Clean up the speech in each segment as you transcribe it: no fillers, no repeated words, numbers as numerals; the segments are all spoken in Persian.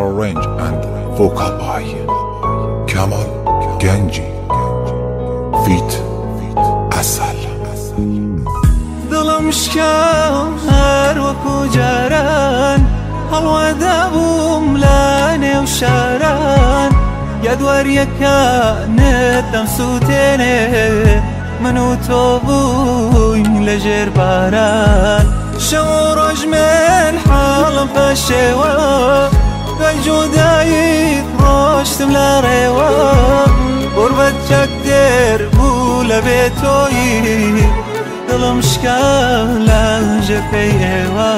arrange and vocal by Kamal Ganji feat Asal. دلم شکر وەکو جاران هەڵوەدا بووم لانێ و شاران یادواریەکانت دەمسووتێنێ من و تۆ بووین لەژێر باران شەو و ڕۆژ من حاڵم پاشێوە دوای جوداییت ڕۆشتم لە ڕێوە غوربەت چەک دێر بوو لە بێ تۆیی دڵم شکا لە ژەکەی ئێوە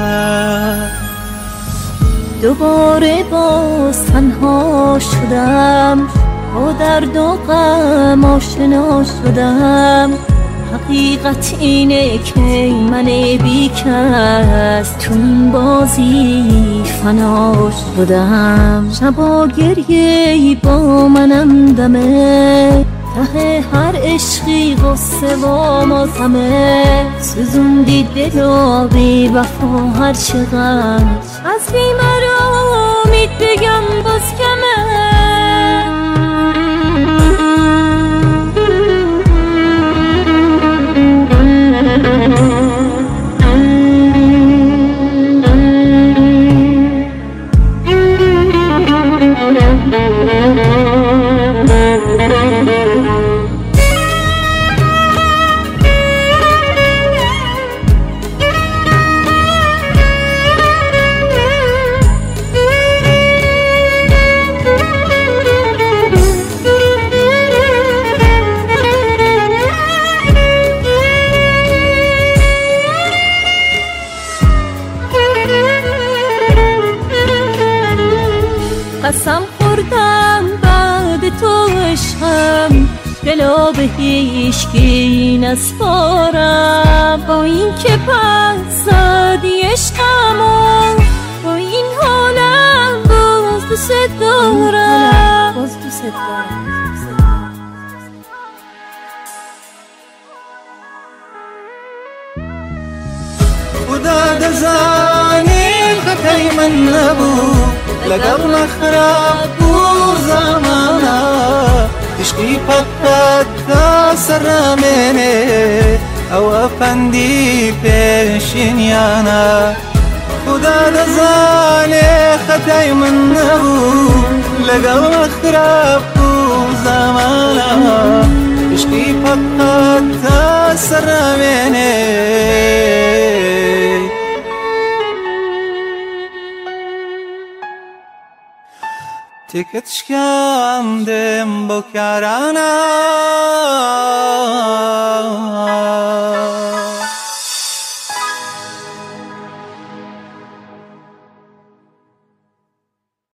دوباره باز تنها شدم با درد و غم آشنا شدم حقیقت اینه که من بیکس تو این بازی فنا شدم شبا گریه با منم دمه ته هر عشقی غصه و ماتمه سوزوندی دل و بی وفا هر چقدر از بیمرامید بگم باز کمه قسم خوردم بعد تو عشقم دلا به هیچکی نسپارم با این که پس زدی عشقمو با این حالم باز دوست دارم خدا دەزانی خەتەی من نەبوو لەگەڵ نەخراپ بوو زەمانە عشقی پەت تا سەرامێنێ ئەوە پەندی پێشینیانە خدا دەزانێ خەتەی من نەبوو لەگەڵ نەخراپ بوو زەمانە عشقی پەت تا سەرامێنێ تێکت شکاندم بۆ کارانە